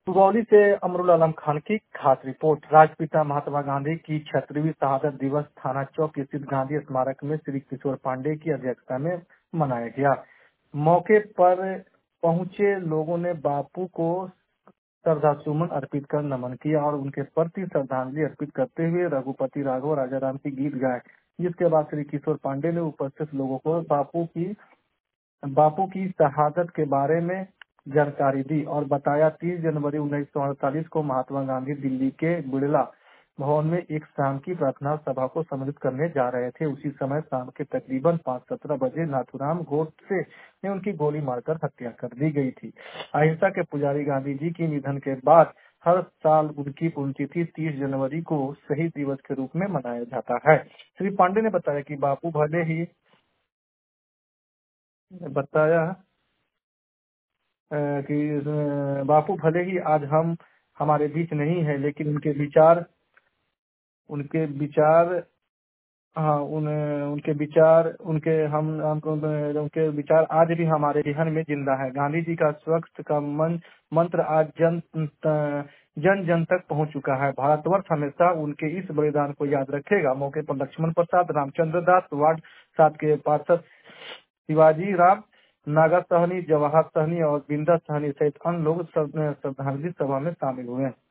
सुगौली से अमरुल आलम खान की खास रिपोर्ट। राष्ट्रपिता महात्मा गांधी की 76वीं शहादत दिवस थाना चौक स्थित गांधी स्मारक में श्री किशोर पांडे की अध्यक्षता में मनाया गया। मौके पर पहुंचे लोगों ने बापू को श्रद्धासुमन अर्पित कर नमन किया और उनके प्रति श्रद्धांजलि अर्पित करते हुए रघुपति राघव राजाराम की गीत गाए, जिसके बाद श्री किशोर पांडे ने उपस्थित लोगों को बापू की शहादत के बारे में जानकारी दी और बताया 30 जनवरी 1948 को महात्मा गांधी दिल्ली के बिड़ला भवन में एक शाम की प्रार्थना सभा को संबोधित करने जा रहे थे। उसी समय शाम के तकरीबन 5:17 बजे नाथूराम गोडसे ने उनकी गोली मारकर हत्या कर दी गई थी। अहिंसा के पुजारी गांधी जी की निधन के बाद हर साल उनकी पुण्यतिथि 30 जनवरी को शहीद दिवस के रूप में मनाया जाता है। श्री पांडे ने बताया कि बापू भले ही आज हम हमारे बीच नहीं है, लेकिन उनके विचार आज भी हमारे जहन में जिंदा है। गांधी जी का स्वच्छ का मंत्र आज जन जन तक पहुंच चुका है। भारतवर्ष हमेशा उनके इस बलिदान को याद रखेगा। मौके पर लक्ष्मण प्रसाद, रामचंद्र दास, वार्ड 7 के पार्षद शिवाजी राम, नागा सहनी, जवाहर सहनी और बिंदा सहनी सहित अन्य लोग श्रद्धांजलि सभा में शामिल हुए।